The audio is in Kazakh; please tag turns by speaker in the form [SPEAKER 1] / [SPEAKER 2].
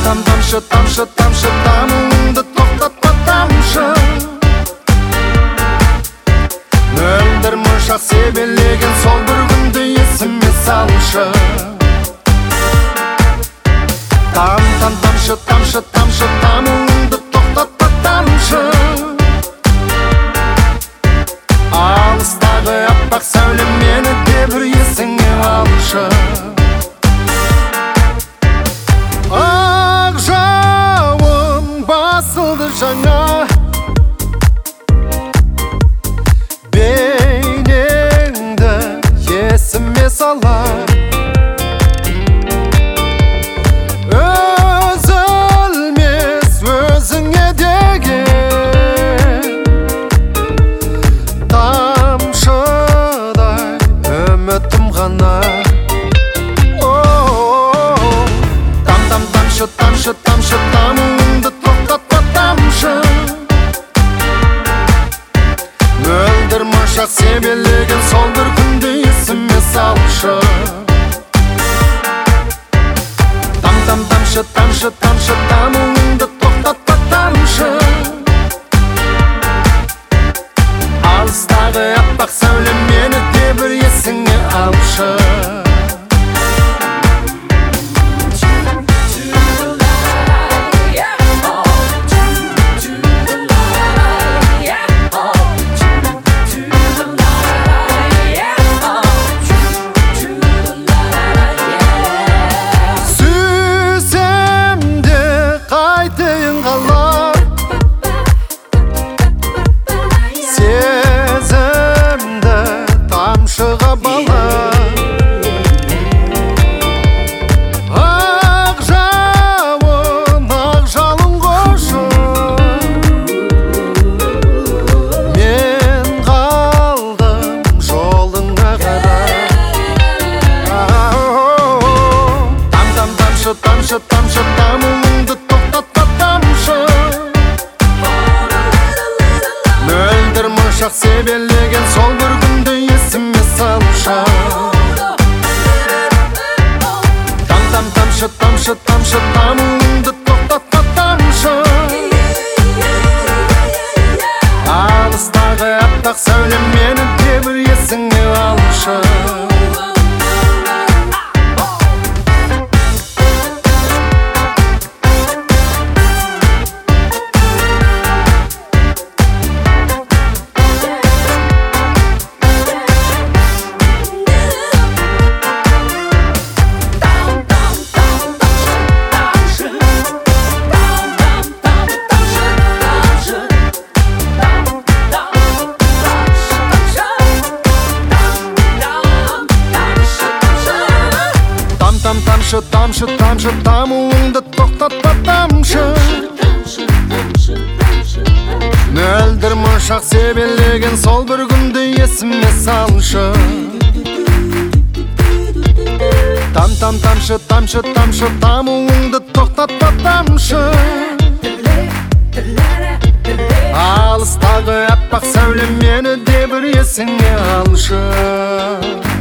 [SPEAKER 1] тамшы, тамшы, тамшы, тамыңды тоқтатпа тамшы. Мөлдір мұншақ себелеген сол бір күнді есіме салшы. Тамшы, тамшы, тамшы, тамыңды тоқтатпа тамшы. Алыстағы аппақ сәуле мені де бір есіңе алшы. Ақ жауын басылды жаңа, бейнеңді есіме сала. Өзілмес өзіңе деген тамшыдай үмітім ғана. Тамшы, тамшы, тамыңды тоқтатпа тамшы. Мөлдір мұншақ себелеген сол бір күнді есіме салшы. Тамшы, тамшы, тамшы, тамыңды тоқтатпа тамшы. Алыстағы аппақ сәуле мені де бір есіңе алшы. Тамшыға бала, ақ жауын, ақ жалын қошы. Мен қалдым жолыңа қарай. Тамшы, тамшы, тамшы, тамыңды тоқтатпа тамшы. Мөлдір мұншақ себелеген сол бір күнді есіме салшы. Тамшы, тамшы, тамшы, тамыңды тоқтатпа тамшы. Алыстағы аппақ сәуле мені де бір есіңе алшы. Тамшы, тамшы, тамшы, тамыңды тоқтатпа тамшы. Мөлдір мұншақ себелеген сол бір күнді есіме салшы. Тамшы, тамшы, тамшы, тамыңды тоқтатпа тамшы. Алыстағы аппақ сәуле мені де бір есіңе алшы.